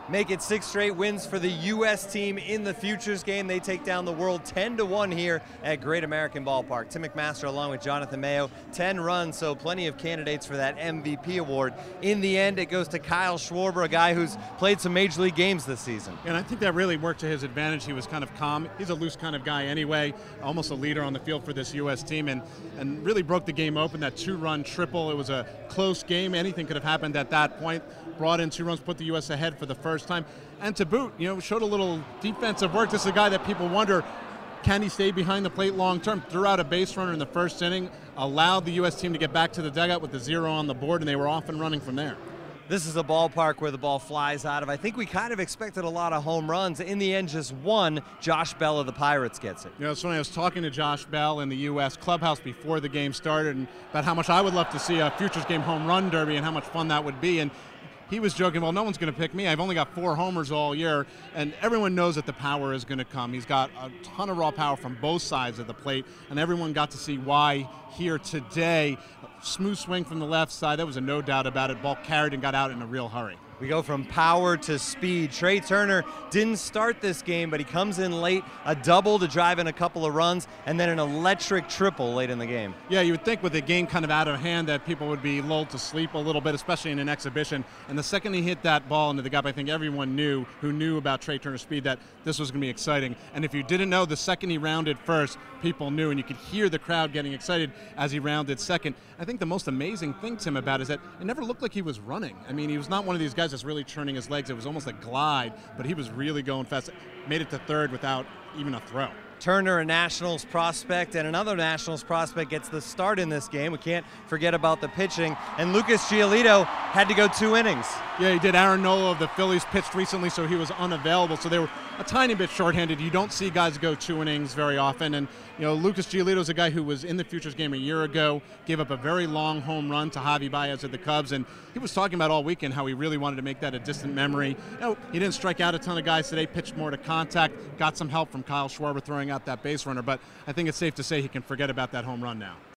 make it 6 straight wins for the U.S. team in the Futures game. They take down the world 10-1 here at Great American Ballpark. Tim McMaster along with Jonathan Mayo, 10 runs, so plenty of candidates for that MVP award. In the end, it goes to Kyle Schwarber, a guy who's played some Major League games this season. And I think that really worked to his advantage. He was kind of calm. He's a loose kind of guy anyway, almost a leader on the field for this U.S. team, and really broke the game open. That 2-run triple, it was a close game. Anything could have happened at that point. Brought in 2 runs, put the U.S. ahead for the first time. And to boot, showed a little defensive work. This is a guy that people wonder, can he stay behind the plate long term? Threw out a base runner in the first inning, allowed the U.S. team to get back to the dugout with the 0 on the board, and they were off and running from there. This is a ballpark where the ball flies out of. I think we kind of expected a lot of home runs. In the end, just one. Josh Bell of the Pirates gets it. So when I was talking to Josh Bell in the U.S. clubhouse before the game started, and about how much I would love to see a Futures game home run derby and how much fun that would be, and he was joking, well, no one's going to pick me. I've only got 4 homers all year, and everyone knows that the power is going to come. He's got a ton of raw power from both sides of the plate, and everyone got to see why here today. Smooth swing from the left side. That was a no doubt about it. Ball carried and got out in a real hurry. We go from power to speed. Trey Turner didn't start this game, but he comes in late, a double to drive in a couple of runs, and then an electric triple late in the game. Yeah, you would think with the game kind of out of hand that people would be lulled to sleep a little bit, especially in an exhibition. And the second he hit that ball into the gap, I think everyone who knew about Trey Turner's speed, that this was going to be exciting. And if you didn't know, the second he rounded first, people knew, and you could hear the crowd getting excited as he rounded second. I think the most amazing thing, Tim, about it is that it never looked like he was running. I mean, he was not one of these guys that's really turning his legs. It was almost a glide, but he was really going fast. Made it to third without even a throw. Turner, a Nationals prospect, and another Nationals prospect gets the start in this game. We can't forget about the pitching. And Lucas Giolito had to go 2 innings. Yeah, he did. Aaron Nola of the Phillies pitched recently, so he was unavailable. So they were a tiny bit shorthanded. You don't see guys go 2 innings very often. And, Lucas Giolito is a guy who was in the Futures game a year ago, gave up a very long home run to Javi Baez of the Cubs. And he was talking about all weekend how he really wanted to make that a distant memory. He didn't strike out a ton of guys today, pitched more to contact, got some help from Kyle Schwarber throwing out that base runner. But I think it's safe to say he can forget about that home run now.